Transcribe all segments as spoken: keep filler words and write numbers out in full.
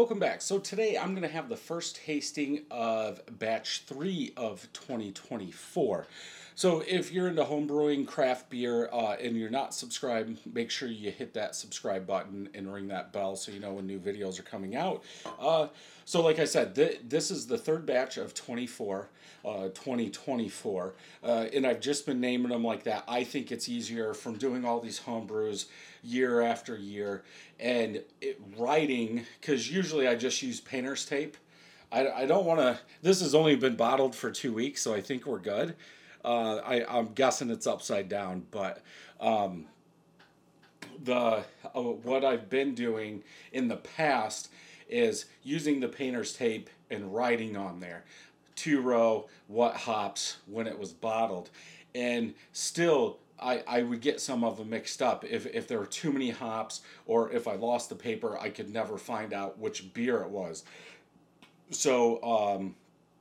welcome back. So today I'm going to have the first tasting of batch three of twenty twenty-four. So if you're into homebrewing, craft beer, uh, and you're not subscribed, make sure you hit that subscribe button and ring that bell so you know when new videos are coming out. Uh, so like I said, th- this is the third batch of twenty-four, uh, twenty twenty-four, uh, and I've just been naming them like that. I think it's easier from doing all these homebrews year after year and it, writing, because usually I just use painter's tape. I, I don't want to, this has only been bottled for two weeks, so I think we're good. Uh, I, I'm guessing it's upside down, but um, the uh, what I've been doing in the past is using the painter's tape and writing on there, two row, what hops, when it was bottled, and still I, I would get some of them mixed up. If, if there were too many hops or if I lost the paper, I could never find out which beer it was. So um,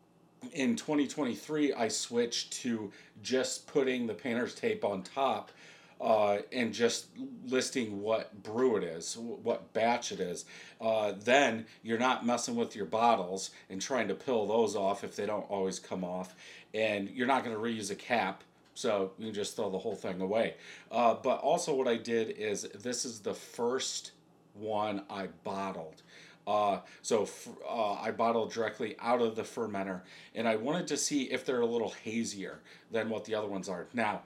in twenty twenty-three, I switched to just putting the painter's tape on top uh, and just listing what brew it is, what batch it is. Uh, then you're not messing with your bottles and trying to peel those off if they don't always come off. And you're not going to reuse a cap, so you can just throw the whole thing away. Uh, but also what I did is this is the first one I bottled. Uh, so uh, I bottled directly out of the fermenter, and I wanted to see if they're a little hazier than what the other ones are. Now,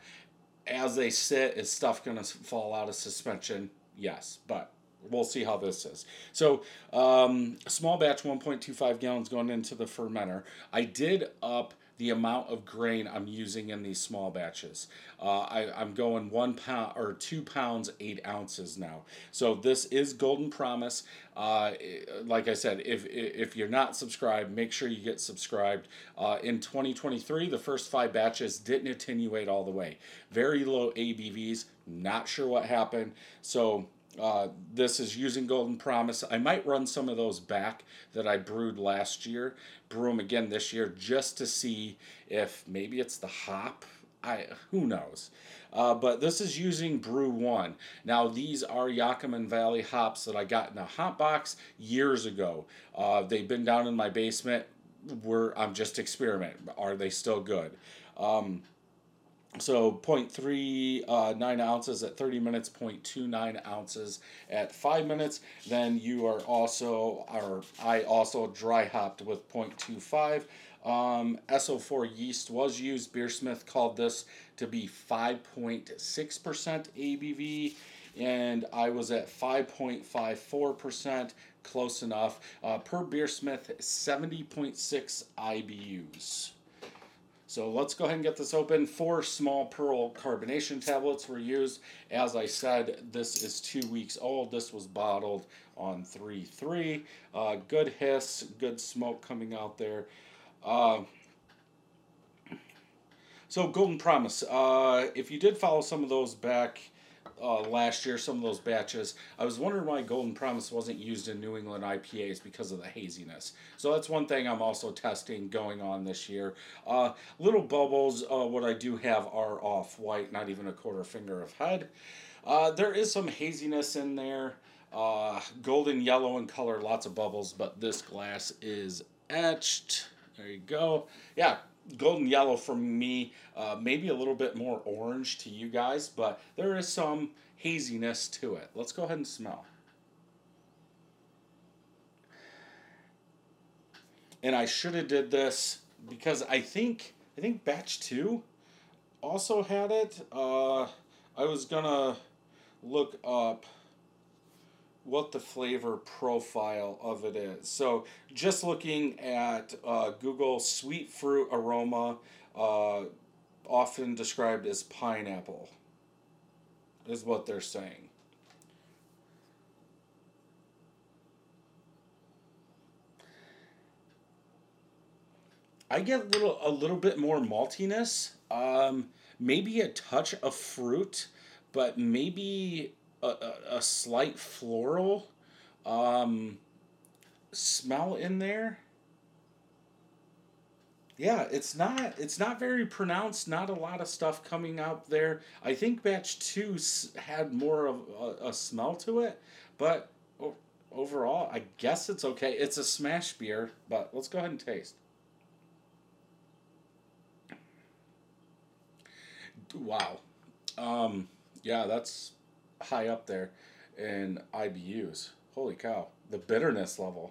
as they sit, is stuff going to fall out of suspension? Yes, but we'll see how this is. So, um, small batch, one point two five gallons going into the fermenter. I did up the amount of grain I'm using in these small batches. Uh, I, I'm going one pound or two pounds, eight ounces now. So this is Golden Promise. Uh, like I said, if if you're not subscribed, make sure you get subscribed. Uh, in twenty twenty-three, the first five batches didn't attenuate all the way. Very low A B Vs. Not sure what happened. So Uh, this is using Golden Promise. I might run some of those back that I brewed last year, brew them again this year just to see if maybe it's the hop. I who knows. Uh, but this is using Brew One. Now these are Yakima Valley hops that I got in a hop box years ago. Uh, they've been down in my basement. Where I'm just experimenting. Are they still good? Um, So zero point three nine ounces at thirty minutes, zero point two nine ounces at five minutes. Then you are also, or I also dry hopped with zero point two five. Um, S O four yeast was used. Beersmith called this to be five point six percent A B V, and I was at five point five four percent, close enough. Uh, per Beersmith, seventy point six I B Us. So let's go ahead and get this open. Four small pearl carbonation tablets were used. As I said, this is two weeks old. This was bottled on three three. Uh, good hiss, good smoke coming out there. Uh, so Golden Promise. Uh, if you did follow some of those back uh, last year, some of those batches, I was wondering why Golden Promise wasn't used in New England I P As because of the haziness. So that's one thing I'm also testing going on this year. Uh, little bubbles, uh, what I do have are off-white, not even a quarter finger of head. Uh, there is some haziness in there. Uh, golden yellow in color, lots of bubbles, but this glass is etched. There you go. Yeah, golden yellow from me, uh, maybe a little bit more orange to you guys, but there is some haziness to it. Let's go ahead and smell. And I should have did this because I think I think batch two also had it. Uh, I was gonna look up what the flavor profile of it is. So just looking at uh, Google, sweet fruit aroma, uh, often described as pineapple, is what they're saying. I get a little a little bit more maltiness, um, maybe a touch of fruit, but maybe a, a, a slight floral um, smell in there. Yeah, it's not it's not very pronounced. Not a lot of stuff coming out there. I think batch two had more of a, a smell to it, but oh, overall, I guess it's okay. It's a smash beer, but let's go ahead and taste. Wow. Um, yeah, that's high up there in I B Us. Holy cow. The bitterness level.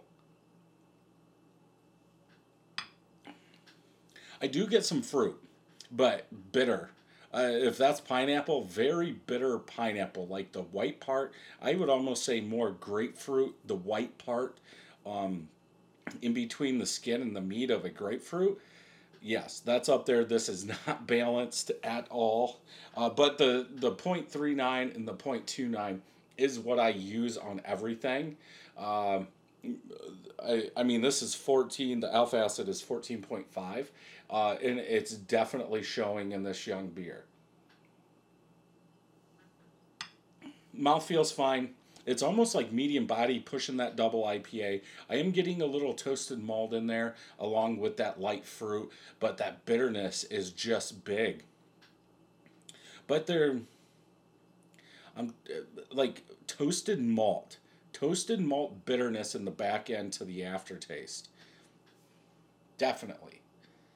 I do get some fruit, but bitter. Uh, if that's pineapple, very bitter pineapple. Like the white part, I would almost say more grapefruit, the white part, um, in between the skin and the meat of a grapefruit. Yes, that's up there. This is not balanced at all. Uh, but the, the point three nine and the point two nine is what I use on everything. Um, I, I mean, this is fourteen. The alpha acid is fourteen point five. Uh, and it's definitely showing in this young beer. Mouth feels fine. It's almost like medium body pushing that double I P A. I am getting a little toasted malt in there along with that light fruit, but that bitterness is just big. But they're I'm like toasted malt. Toasted malt bitterness in the back end to the aftertaste. Definitely.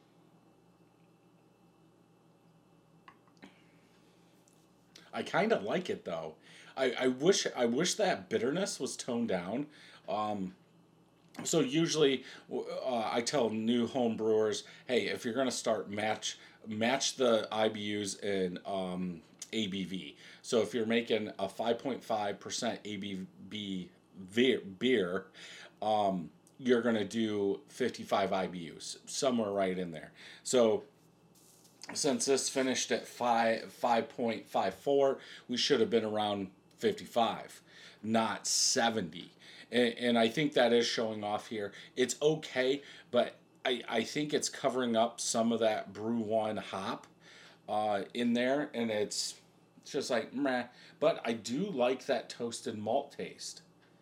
I kind of like it though. I, I wish I wish that bitterness was toned down. Um, so usually uh, I tell new home brewers, hey, if you're gonna start, match match the I B Us in um, A B V. So if you're making a five point five percent A B V beer, um, you're gonna do fifty-five I B Us, somewhere right in there. So since this finished at five five point five four, we should have been around fifty-five, not seventy. And, and I think that is showing off here. It's okay, but I, I think it's covering up some of that Brew One hop uh, in there, and it's, it's just like meh. But I do like that toasted malt taste.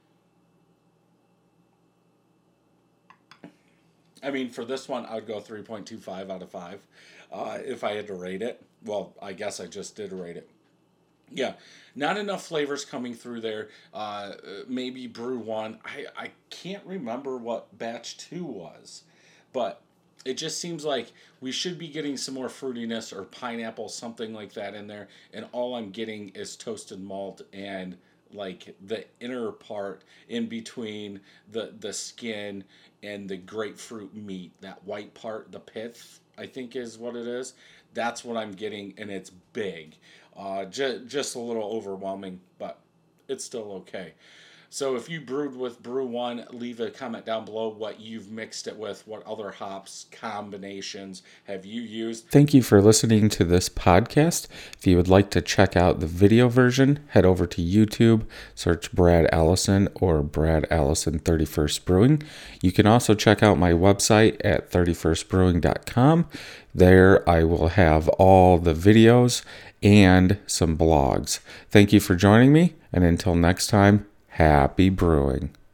I mean, for this one, I would go three point two five out of five uh, if I had to rate it. Well, I guess I just did rate it. Yeah, not enough flavors coming through there. Uh, maybe Brew One. I, I can't remember what Batch Two was, but it just seems like we should be getting some more fruitiness or pineapple, something like that in there. And all I'm getting is toasted malt and like the inner part in between the the skin and the grapefruit meat. That white part, the pith, I think is what it is. That's what I'm getting, and it's big. Uh, ju- just a little overwhelming, but it's still okay. So if you brewed with Brew One, leave a comment down below what you've mixed it with, what other hops combinations have you used. Thank you for listening to this podcast. If you would like to check out the video version, head over to YouTube, search Brad Allison or Brad Allison thirty-first Brewing. You can also check out my website at thirty-first brewing dot com. There I will have all the videos and some blogs. Thank you for joining me, and until next time, happy brewing.